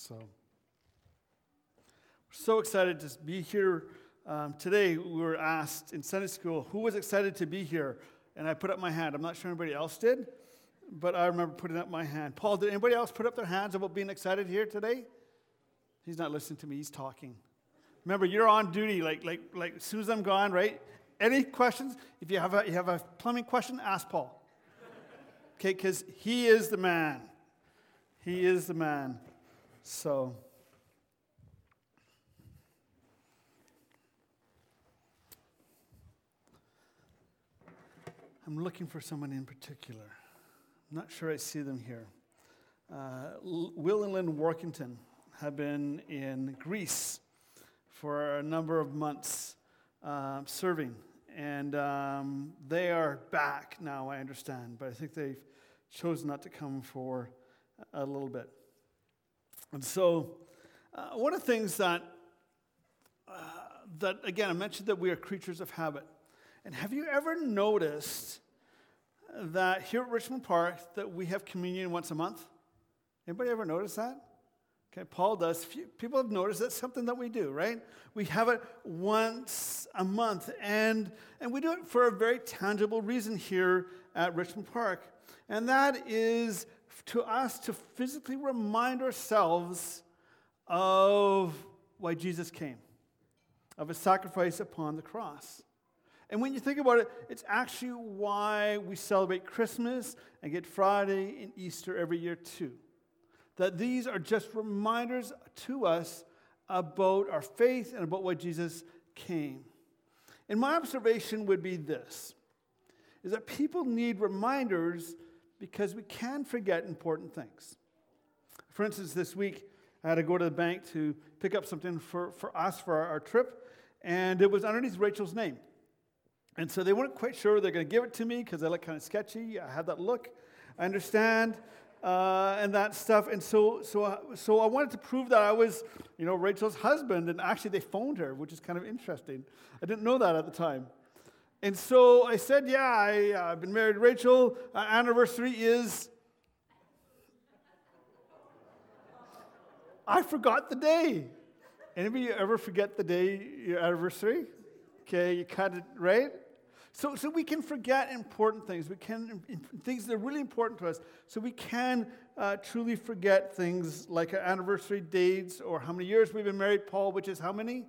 We're so excited to be here. Today we were asked in Sunday school, who was excited to be here? And I put up my hand. I'm not sure anybody else did, but I remember putting up my hand. Paul, did anybody else put up their hands about being excited here today? He's not listening to me. He's talking. Remember, you're on duty like as soon as I'm gone, right? Any questions? If you have a plumbing question, ask Paul. Okay, because he is the man. He is the man. So, I'm looking for someone in particular. I'm not sure I see them here. Will and Lynn Workington have been in Greece for a number of months serving. And they are back now, I understand. But I think they've chosen not to come for a little bit. And so, one of the things that again, I mentioned that we are creatures of habit. And have you ever noticed that here at Richmond Park that we have communion once a month? Anybody ever notice that? Okay, Paul does. People have noticed that's something that we do, right? We have it once a month, and we do it for a very tangible reason here at Richmond Park. And that is to us to physically remind ourselves of why Jesus came, of his sacrifice upon the cross. And when you think about it, it's actually why we celebrate Christmas and Good Friday and Easter every year too. That these are just reminders to us about our faith and about why Jesus came. And my observation would be this, is that people need reminders because we can forget important things. For instance, this week, I had to go to the bank to pick up something for us for our trip, and it was underneath Rachel's name. And so they weren't quite sure they're going to give it to me because I look kind of sketchy. I had that look. I understand. And that stuff. And so I wanted to prove that I was, Rachel's husband. And actually they phoned her, which is kind of interesting. I didn't know that at the time. And so I said, I've been married to Rachel. Our anniversary is... I forgot the day. Anybody ever forget the day, your anniversary? Okay, you cut it, right? So we can forget important things. We can, things that are really important to us. So we can truly forget things like our anniversary dates or how many years we've been married, Paul, which is how many?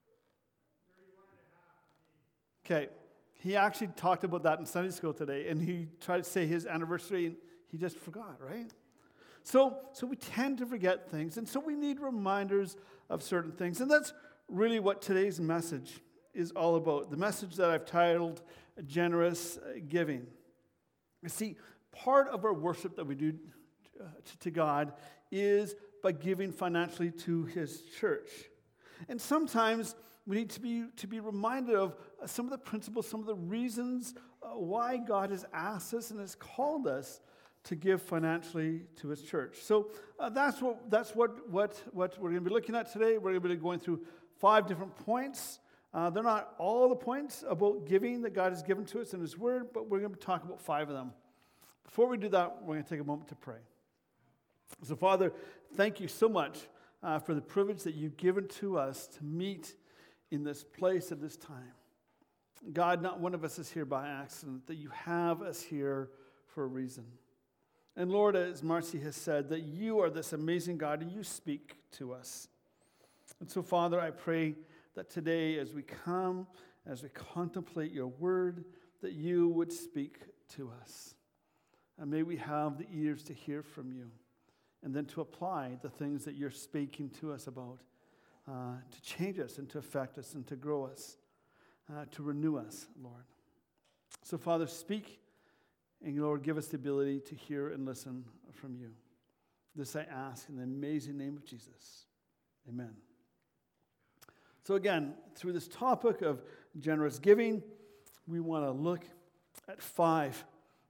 31 and a half. Okay. He actually talked about that in Sunday school today, and he tried to say his anniversary, and he just forgot, right? So we tend to forget things, and so we need reminders of certain things. And that's really what today's message is all about. The message that I've titled Generous Giving. You see, part of our worship that we do to God is by giving financially to his church. And sometimes we need to be reminded of some of the principles, some of the reasons why God has asked us and has called us to give financially to his church. So that's what we're going to be looking at today. We're going to be going through 5 different points. They're not all the points about giving that God has given to us in his word, but we're going to talk about 5 of them. Before we do that, we're going to take a moment to pray. So, Father, thank you so much for the privilege that you've given to us to meet in this place at this time. God, not one of us is here by accident, that you have us here for a reason. And Lord, as Marcy has said, that you are this amazing God and you speak to us. And so, Father, I pray that today as we come, as we contemplate your word, that you would speak to us. And may we have the ears to hear from you and then to apply the things that you're speaking to us about, to change us and to affect us and to grow us, to renew us, Lord. So, Father, speak, and Lord, give us the ability to hear and listen from you. This I ask in the amazing name of Jesus. Amen. So again, through this topic of generous giving, we want to look at 5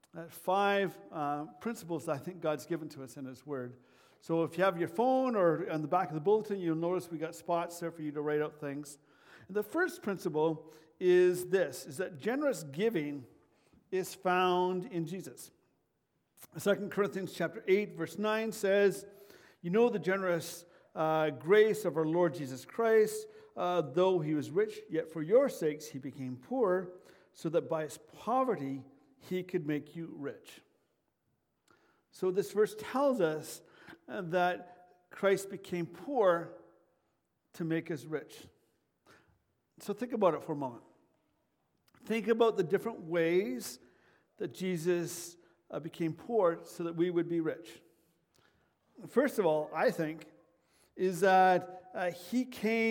principles that I think God's given to us in his word. So if you have your phone or on the back of the bulletin, you'll notice we got spots there for you to write out things. And the first principle is this, is that generous giving is found in Jesus. 2 Corinthians chapter 8, verse 9 says, you know the generous grace of our Lord Jesus Christ, though he was rich, yet for your sakes he became poor, so that by his poverty he could make you rich. So this verse tells us that Christ became poor to make us rich. So think about it for a moment. Think about the different ways that Jesus became poor so that we would be rich. First of all, I think, is that he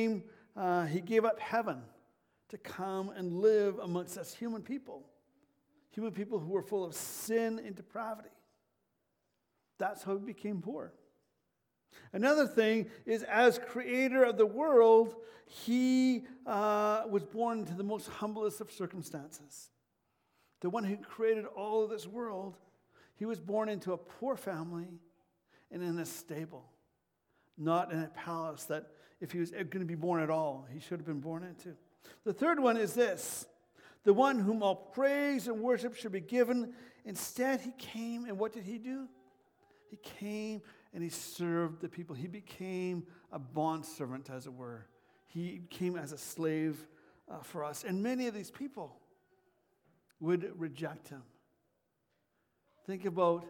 gave up heaven to come and live amongst us human people who were full of sin and depravity. That's how he became poor. Another thing is, as creator of the world, he was born into the most humblest of circumstances. The one who created all of this world, he was born into a poor family and in a stable, not in a palace that if he was going to be born at all, he should have been born into. The third one is this: the one whom all praise and worship should be given. Instead, he came, and what did he do? He came and he served the people. He became a bondservant, as it were. He came as a slave for us. And many of these people would reject him. Think about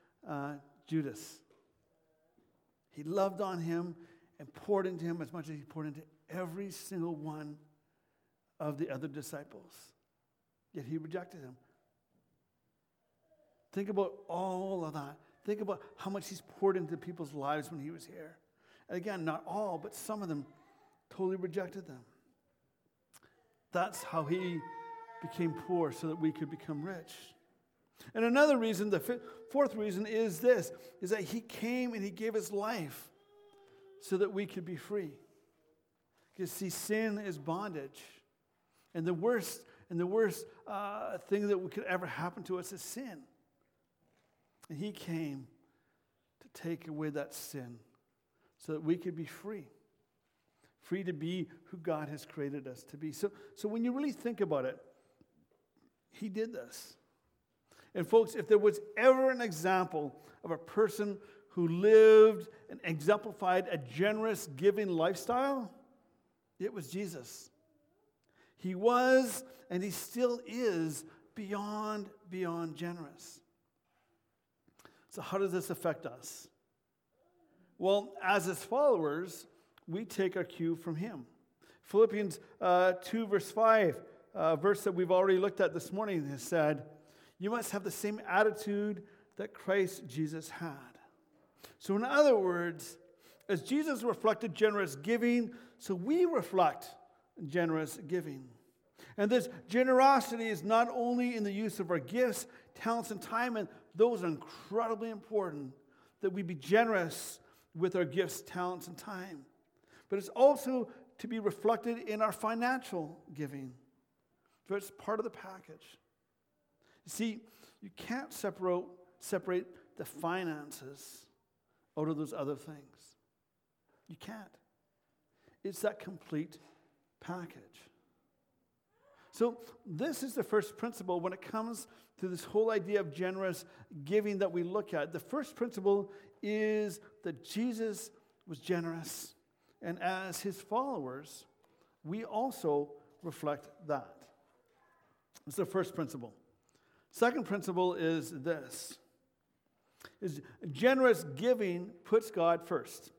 Judas. He loved on him and poured into him as much as he poured into every single one of the other disciples. Yet he rejected him. Think about all of that. Think about how much he's poured into people's lives when he was here. And again, not all, but some of them totally rejected them. That's how he became poor, so that we could become rich. And another reason, the fourth reason is this, is that he came and he gave his life so that we could be free. Because see, sin is bondage. And the worst thing that could ever happen to us is sin. And he came to take away that sin so that we could be free. Free to be who God has created us to be. So when you really think about it, he did this. And folks, if there was ever an example of a person who lived and exemplified a generous, giving lifestyle, it was Jesus. He was, and he still is, beyond generous. So how does this affect us? Well, as his followers, we take our cue from him. Philippians 2 verse 5, a verse that we've already looked at this morning, has said, you must have the same attitude that Christ Jesus had. So in other words, as Jesus reflected generous giving, so we reflect generous giving. And this generosity is not only in the use of our gifts, talents, and time, and those are incredibly important, that we be generous with our gifts, talents, and time. But it's also to be reflected in our financial giving. So it's part of the package. You see, you can't separate the finances out of those other things. You can't. It's that complete package. So this is the first principle when it comes to this whole idea of generous giving that we look at. The first principle is that Jesus was generous. And as his followers, we also reflect that. That's the first principle. Second principle is this. Is generous giving puts God first.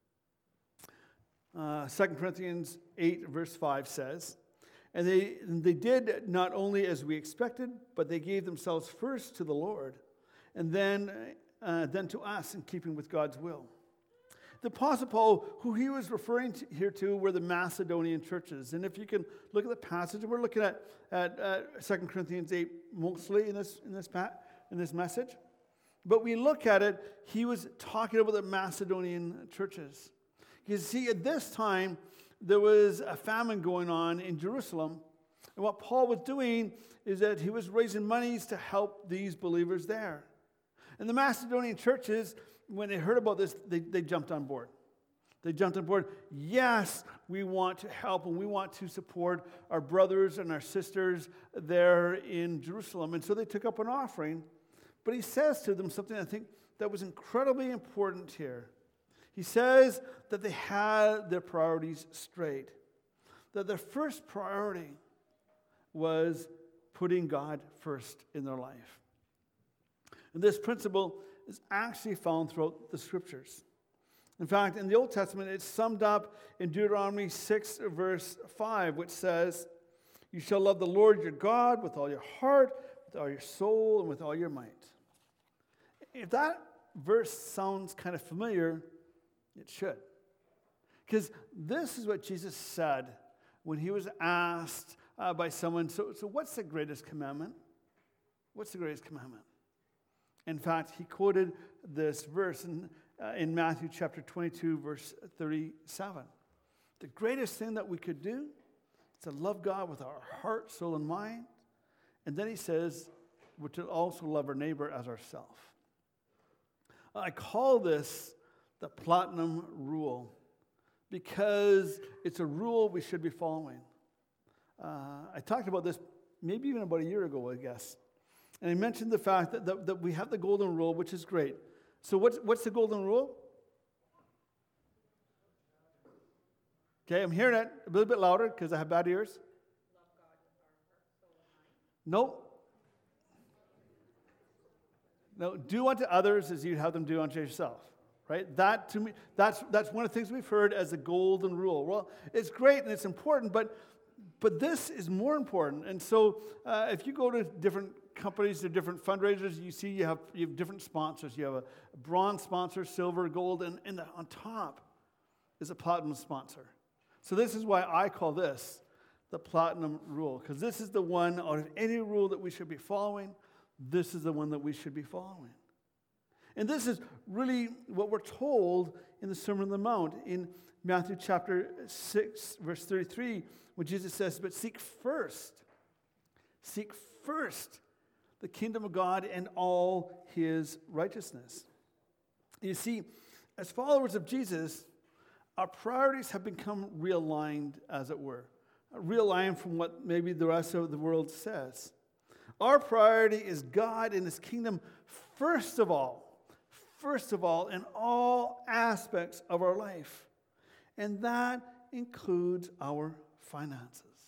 2 Corinthians 8 verse 5 says, and they did not only as we expected, but they gave themselves first to the Lord, and then to us in keeping with God's will. The Apostle Paul, who he was referring to here to, were the Macedonian churches. And if you can look at the passage, we're looking at 2 Corinthians 8 mostly in this message. But we look at it, he was talking about the Macedonian churches. You see, at this time, there was a famine going on in Jerusalem. And what Paul was doing is that he was raising monies to help these believers there. And the Macedonian churches, when they heard about this, they jumped on board. They jumped on board. Yes, we want to help and we want to support our brothers and our sisters there in Jerusalem. And so they took up an offering. But he says to them something I think that was incredibly important here. He says that they had their priorities straight. That their first priority was putting God first in their life. And this principle is actually found throughout the Scriptures. In fact, in the Old Testament, it's summed up in Deuteronomy 6, verse 5, which says, "You shall love the Lord your God with all your heart, with all your soul, and with all your might." If that verse sounds kind of familiar, it should. Because this is what Jesus said when he was asked by someone, so what's the greatest commandment? What's the greatest commandment? In fact, he quoted this verse in Matthew chapter 22, verse 37. The greatest thing that we could do is to love God with our heart, soul, and mind. And then he says, we're to also love our neighbor as ourselves. I call this the platinum rule because it's a rule we should be following. I talked about this maybe even about a year ago, I guess. And I mentioned the fact that we have the golden rule, which is great. So what's the golden rule? Okay, I'm hearing it a little bit louder because I have bad ears. Love God with our heart, soul, and mind. No, do unto others as you'd have them do unto yourself. Right? That to me, that's one of the things we've heard as the golden rule. Well, it's great and it's important, but this is more important. And so if you go to different companies, to different fundraisers, you see you have different sponsors. You have a bronze sponsor, silver, gold, and on top is a platinum sponsor. So this is why I call this the platinum rule, because this is the one out of any rule that we should be following. This is the one that we should be following. And this is really what we're told in the Sermon on the Mount in Matthew chapter 6, verse 33, when Jesus says, "But seek first the kingdom of God and all his righteousness." You see, as followers of Jesus, our priorities have become realigned, as it were. Realigned from what maybe the rest of the world says. Our priority is God and his kingdom first of all in all aspects of our life. And that includes our finances.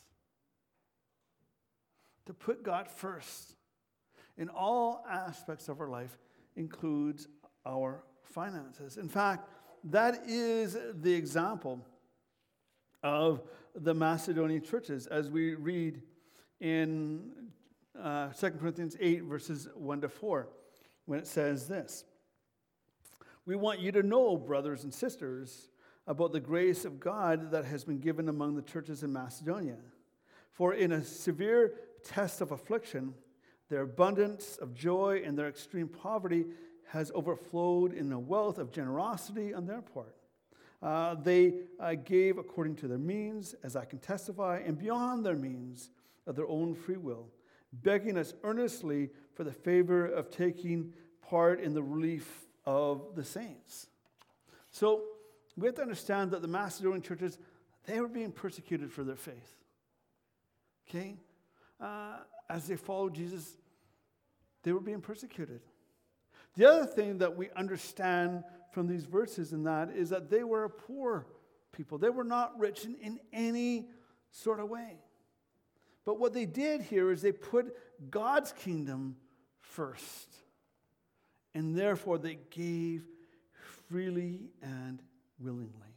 To put God first in all aspects of our life includes our finances. In fact, that is the example of the Macedonian churches as we read in 2 Corinthians 8, verses 1 to 4, when it says this: "We want you to know, brothers and sisters, about the grace of God that has been given among the churches in Macedonia. For in a severe test of affliction, their abundance of joy and their extreme poverty has overflowed in a wealth of generosity on their part. They gave according to their means, as I can testify, and beyond their means of their own free will, begging us earnestly for the favor of taking part in the relief of the saints." So we have to understand that the Macedonian churches, they were being persecuted for their faith. Okay? As they followed Jesus, they were being persecuted. The other thing that we understand from these verses in that is that they were a poor people. They were not rich in any sort of way. But what they did here is they put God's kingdom first. And therefore they gave freely and willingly.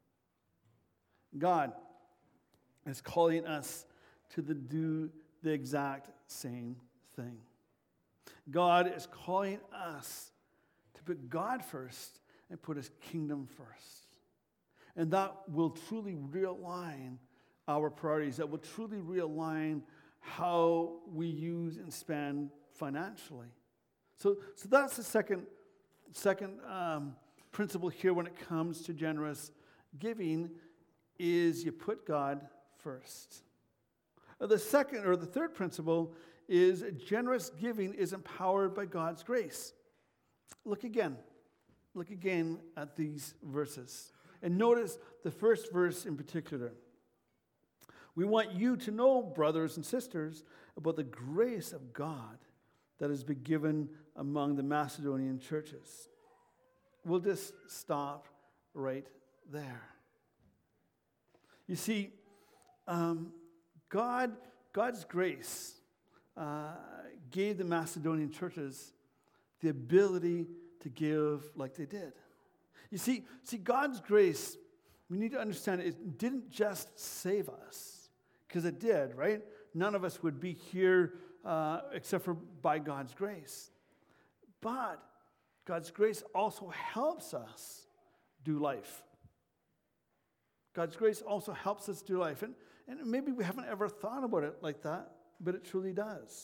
God is calling us to do the exact same thing. God is calling us to put God first and put his kingdom first. And that will truly realign our priorities. That will truly realign how we use and spend financially. So that's the second principle here when it comes to generous giving, is you put God first. The third principle is generous giving is empowered by God's grace. Look again at these verses. And notice the first verse in particular. "We want you to know, brothers and sisters, about the grace of God that has been given among the Macedonian churches." We'll just stop right there. You see, God's grace gave the Macedonian churches the ability to give like they did. You see, God's grace, we need to understand it didn't just save us, because it did, right? None of us would be here except for by God's grace. But God's grace also helps us do life. God's grace also helps us do life. And maybe we haven't ever thought about it like that, but it truly does.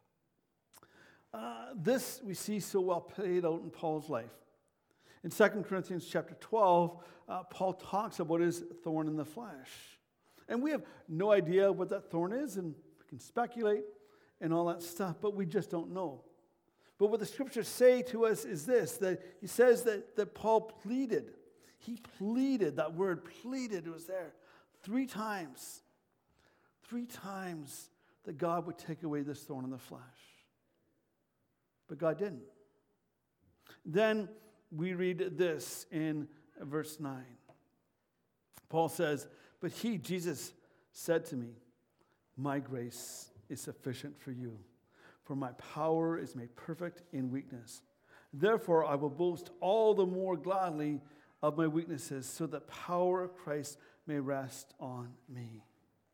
This we see so well played out in Paul's life. In 2 Corinthians chapter 12, Paul talks about his thorn in the flesh. And we have no idea what that thorn is, and we can speculate and all that stuff, but we just don't know. But what the scriptures say to us is this, that he says that Paul pleaded. He pleaded, that word pleaded was there 3 times. 3 times that God would take away this thorn in the flesh. But God didn't. Then we read this in verse 9. Paul says, "But he, Jesus, said to me, 'My grace is sufficient for you, for my power is made perfect in weakness. Therefore, I will boast all the more gladly of my weaknesses, so that the power of Christ may rest on me.'"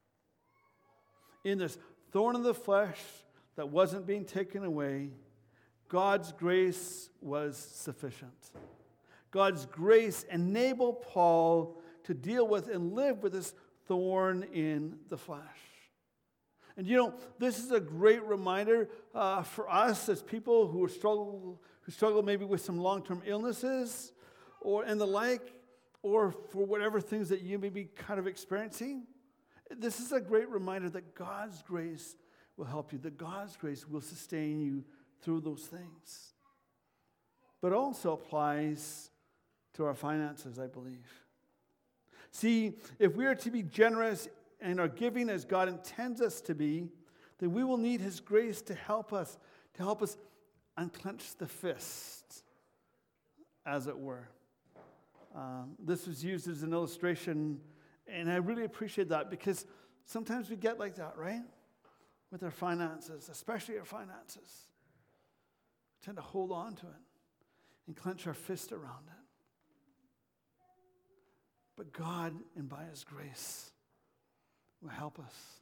In this thorn in the flesh that wasn't being taken away, God's grace was sufficient. God's grace enabled Paul to deal with and live with this thorn in the flesh. And this is a great reminder for us as people who struggle maybe with some long-term illnesses and the like, or for whatever things that you may be kind of experiencing. This is a great reminder that God's grace will help you, that God's grace will sustain you through those things. But also applies to our finances, I believe. See, if we are to be generous and are giving as God intends us to be, then we will need His grace to help us unclench the fist, as it were. This was used as an illustration, and I really appreciate that, because sometimes we get like that, right? With our finances, especially our finances. We tend to hold on to it and clench our fist around it. But God, and by His grace, will help us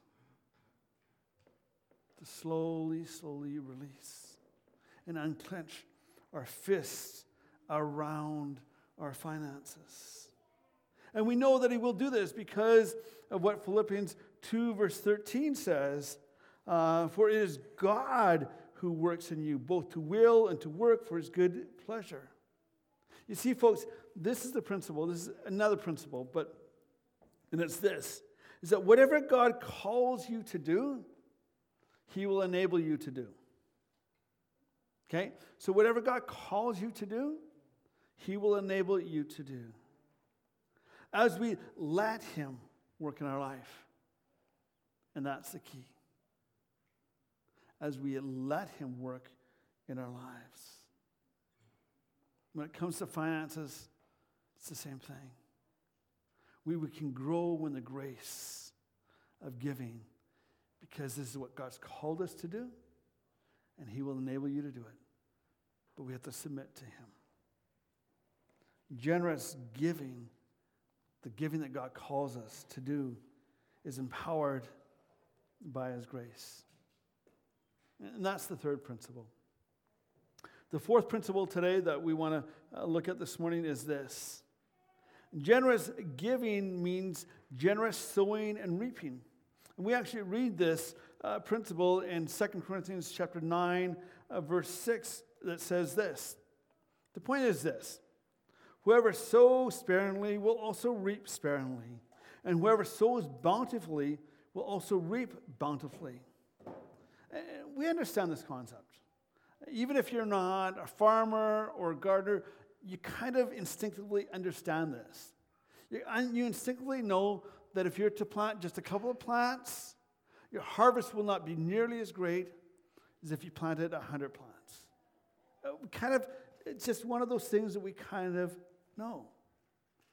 to slowly release and unclench our fists around our finances. And we know that He will do this because of what Philippians 2 verse 13 says, "For it is God who works in you, both to will and to work for His good pleasure." You see, folks, this is the principle. This is another principle, and it's this, is that whatever God calls you to do, He will enable you to do. Okay? So whatever God calls you to do, He will enable you to do. As we let Him work in our life. And that's the key. As we let Him work in our lives. When it comes to finances, it's the same thing. We can grow in the grace of giving because this is what God's called us to do, and He will enable you to do it. But we have to submit to Him. Generous giving, the giving that God calls us to do, is empowered by His grace. And that's the third principle. The fourth principle today that we want to look at this morning is this. Generous giving means generous sowing and reaping. And we actually read this principle in 2 Corinthians chapter 9, verse 6, that says this. The point is this. Whoever sows sparingly will also reap sparingly. And whoever sows bountifully will also reap bountifully. We understand this concept. Even if you're not a farmer or a gardener, you kind of instinctively understand this. You instinctively know that if you're to plant just a couple of plants, your harvest will not be nearly as great as if you planted 100 plants. It's just one of those things that we kind of know.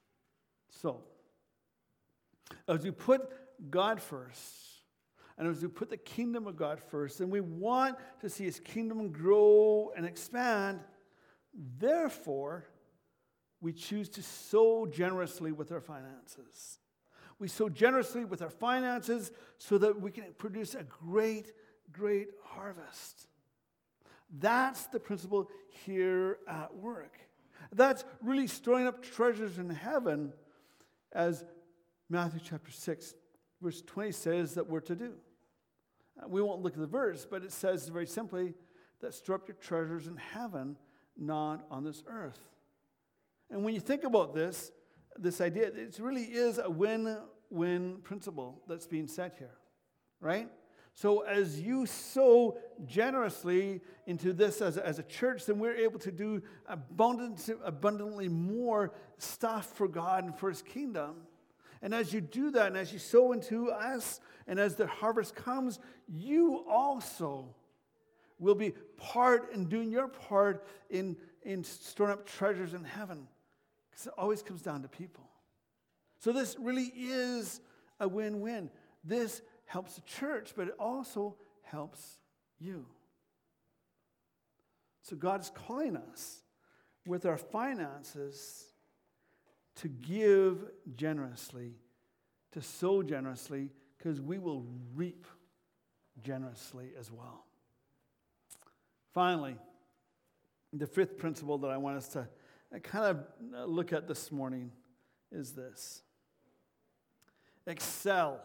So, as we put God first, and as we put the kingdom of God first, and we want to see his kingdom grow and expand, therefore, we choose to sow generously with our finances. We sow generously with our finances so that we can produce a great, great harvest. That's the principle here at work. That's really storing up treasures in heaven, as Matthew chapter 6, verse 20 says that we're to do. We won't look at the verse, but it says very simply that store up your treasures in heaven, not on this earth. And when you think about this idea, it really is a win-win principle that's being set here, right? So as you sow generously into this as a church, then we're able to do abundantly more stuff for God and for his kingdom. And as you do that, and as you sow into us, and as the harvest comes, you also will be part in doing your part in storing up treasures in heaven. Because it always comes down to people. So this really is a win-win. This helps the church, but it also helps you. So God is calling us with our finances to give generously, to sow generously, because we will reap generously as well. Finally, the fifth principle that I want us to kind of look at this morning is this. Excel.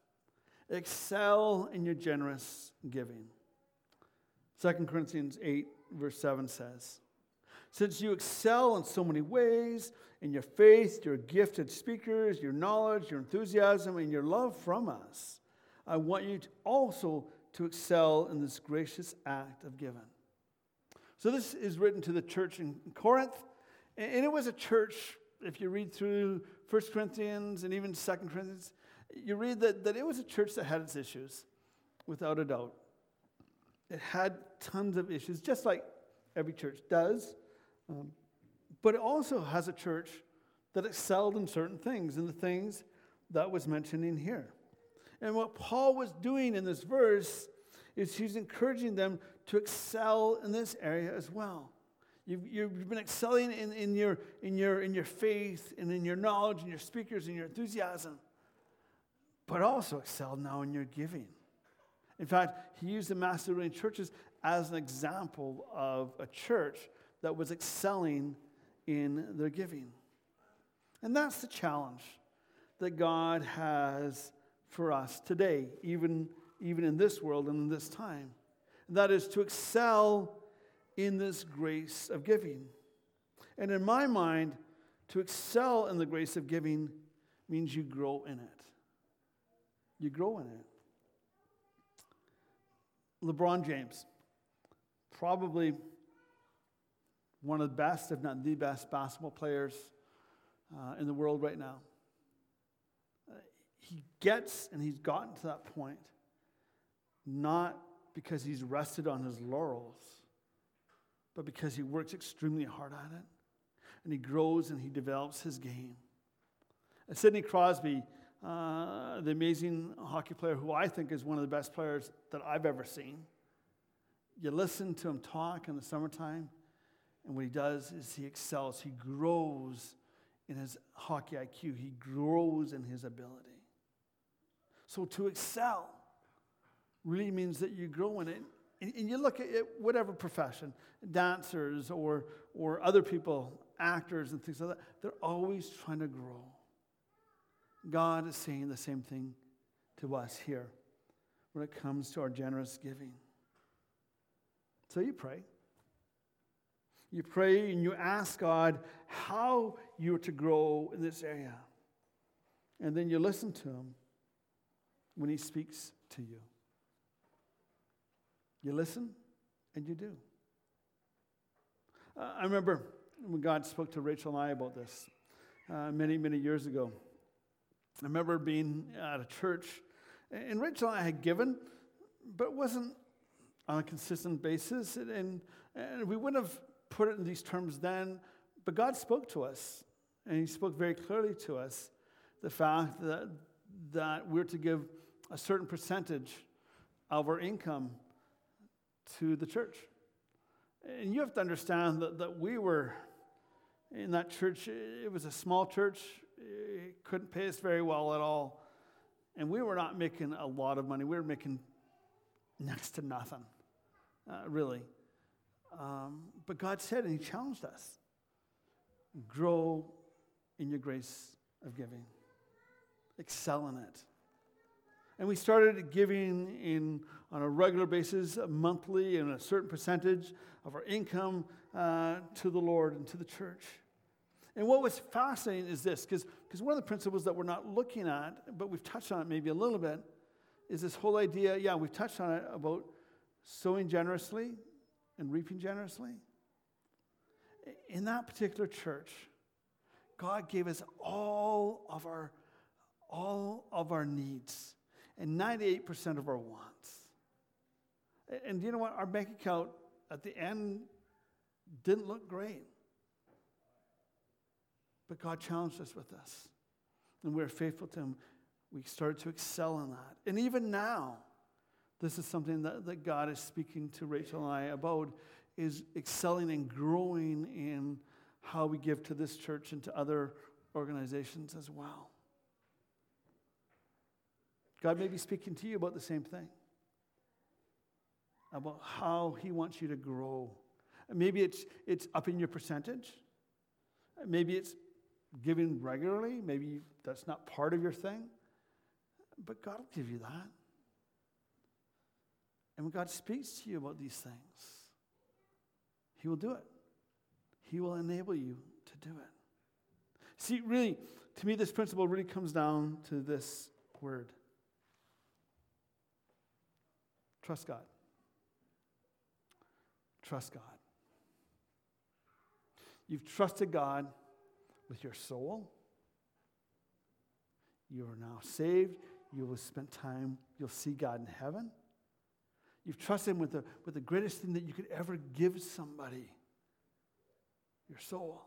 Excel in your generous giving. 2 Corinthians 8, verse 7 says, since you excel in so many ways, in your faith, your gifted speakers, your knowledge, your enthusiasm, and your love from us, I want you also to excel in this gracious act of giving. So this is written to the church in Corinth, and it was a church, if you read through 1 Corinthians and even 2 Corinthians, you read that it was a church that had its issues, without a doubt. It had tons of issues, just like every church does. But it also has a church that excelled in certain things, and the things that was mentioned in here. And what Paul was doing in this verse is he's encouraging them to excel in this area as well. You've been excelling in your faith and in your knowledge and your speakers and your enthusiasm, but also excel now in your giving. In fact, he used the Macedonian churches as an example of a church that was excelling in their giving. And that's the challenge that God has for us today, even in this world and in this time. And that is to excel in this grace of giving. And in my mind, to excel in the grace of giving means you grow in it. You grow in it. LeBron James, probably one of the best, if not the best, basketball players in the world right now. He gets, and he's gotten to that point, not because he's rested on his laurels, but because he works extremely hard at it, and he grows and he develops his game. Sidney Crosby, the amazing hockey player who I think is one of the best players that I've ever seen. You listen to him talk in the summertime, and what he does is he excels. He grows in his hockey IQ. He grows in his ability. So to excel really means that you grow in it. And you look at it, whatever profession, dancers or other people, actors and things like that, they're always trying to grow. God is saying the same thing to us here when it comes to our generous giving. So you pray. You pray and you ask God how you're to grow in this area. And then you listen to him when he speaks to you. You listen and you do. I remember when God spoke to Rachel and I about this many, many years ago. I remember being at a church, and Rachel and I had given, but it wasn't on a consistent basis, and we wouldn't have put it in these terms then, but God spoke to us And he spoke very clearly to us the fact that we're to give a certain percentage of our income to the church. And you have to understand that we were in that church. It was a small church. It couldn't pay us very well at all. And we were not making a lot of money. We were making next to nothing, really. But God said, and he challenged us, grow in your grace of giving. Excel in it. And we started giving on a regular basis, monthly, and a certain percentage of our income to the Lord and to the church. And what was fascinating is this, because one of the principles that we're not looking at, but we've touched on it maybe a little bit, is this whole idea, we've touched on it, about sowing generously and reaping generously. In that particular church, God gave us all of our needs and 98% of our wants. And you know what? Our bank account at the end didn't look great. But God challenged us with this. And we were faithful to him. We started to excel in that. And even now, this is something that God is speaking to Rachel and I about, is excelling and growing in how we give to this church and to other organizations as well. God may be speaking to you about the same thing, about how he wants you to grow. Maybe it's upping your percentage. Maybe it's giving regularly. Maybe that's not part of your thing. But God will give you that. And when God speaks to you about these things, he will do it. He will enable you to do it. See, really, to me, this principle really comes down to this word. Trust God. Trust God. You've trusted God with your soul. You are now saved. You will spend time, you'll see God in heaven. You've trusted him with the greatest thing that you could ever give somebody, your soul.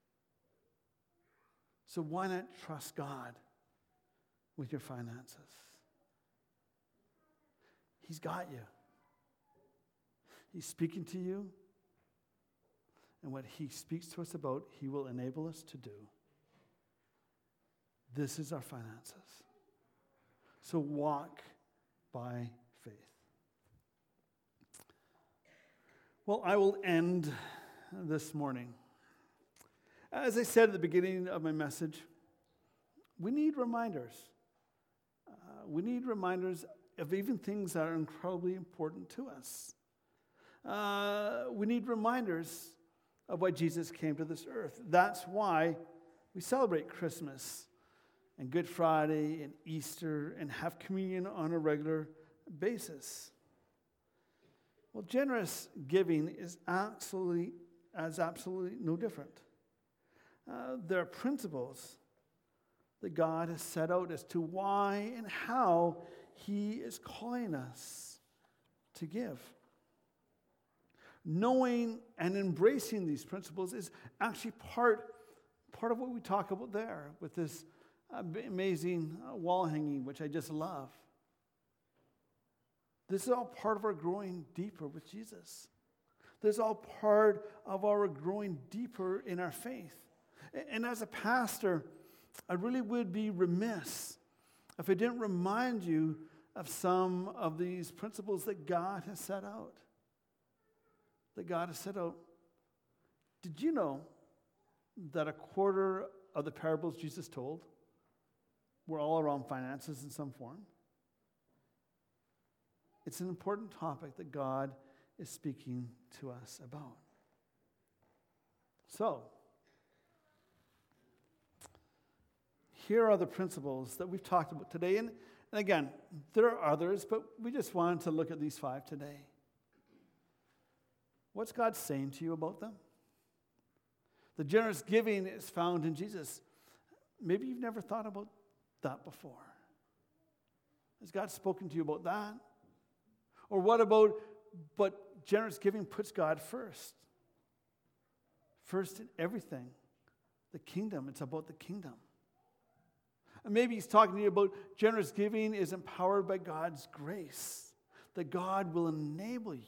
So why not trust God with your finances? He's got you. He's speaking to you. And what he speaks to us about, he will enable us to do. This is our finances. So walk by faith. Well, I will end this morning. As I said at the beginning of my message, we need reminders. We need reminders of even things that are incredibly important to us. We need reminders of why Jesus came to this earth. That's why we celebrate Christmas and Good Friday and Easter and have communion on a regular basis. Well, generous giving is absolutely no different. There are principles that God has set out as to why and how he is calling us to give. Knowing and embracing these principles is actually part of what we talk about there with this amazing wall hanging, which I just love. This is all part of our growing deeper with Jesus. This is all part of our growing deeper in our faith. And as a pastor, I really would be remiss if I didn't remind you of some of these principles that God has set out. Did you know that a quarter of the parables Jesus told were all around finances in some form? It's an important topic that God is speaking to us about. So, here are the principles that we've talked about today. And again, there are others, but we just wanted to look at these 5 today. What's God saying to you about them? The generous giving is found in Jesus. Maybe you've never thought about that before. Has God spoken to you about that? Or what about, but generous giving puts God first? First in everything the kingdom. It's about the kingdom. And maybe he's talking to you about generous giving is empowered by God's grace, that God will enable you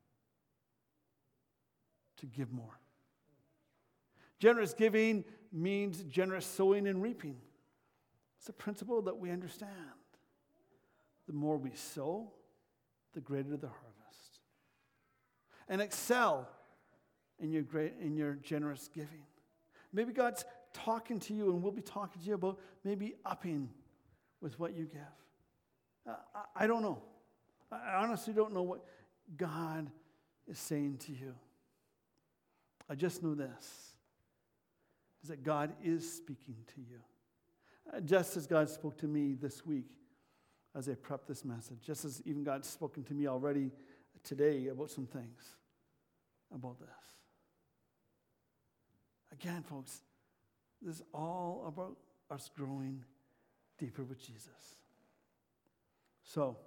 to give more. Generous giving means generous sowing and reaping. It's a principle that we understand. The more we sow, the greater the harvest. And excel in your generous giving. Maybe God's talking to you, and we'll be talking to you about maybe upping with what you give. I don't know. I honestly don't know what God is saying to you. I just know this, is that God is speaking to you. Just as God spoke to me this week as I prepped this message, just as even God's spoken to me already today about some things about this. Again, folks, this is all about us growing deeper with Jesus. So,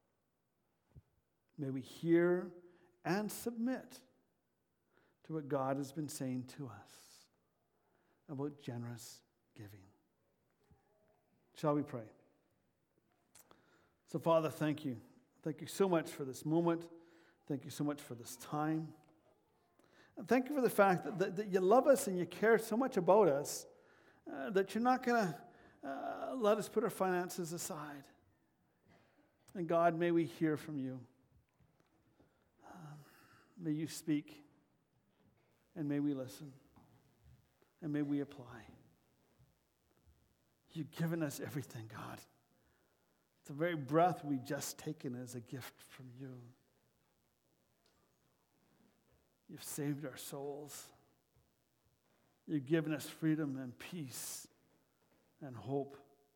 may we hear and submit to what God has been saying to us about generous giving. Shall we pray? So, Father, thank you. Thank you so much for this moment. Thank you so much for this time. And thank you for the fact that you love us and you care so much about us that you're not going to let us put our finances aside. And God, may we hear from you. May you speak, and may we listen, and may we apply. You've given us everything, God. The very breath we've just taken is a gift from you. You've saved our souls. You've given us freedom and peace and hope.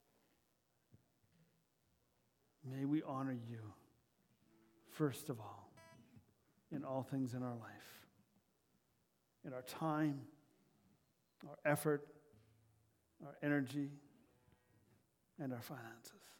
May we honor you, first of all, in all things in our life, in our time, our effort, our energy, and our finances.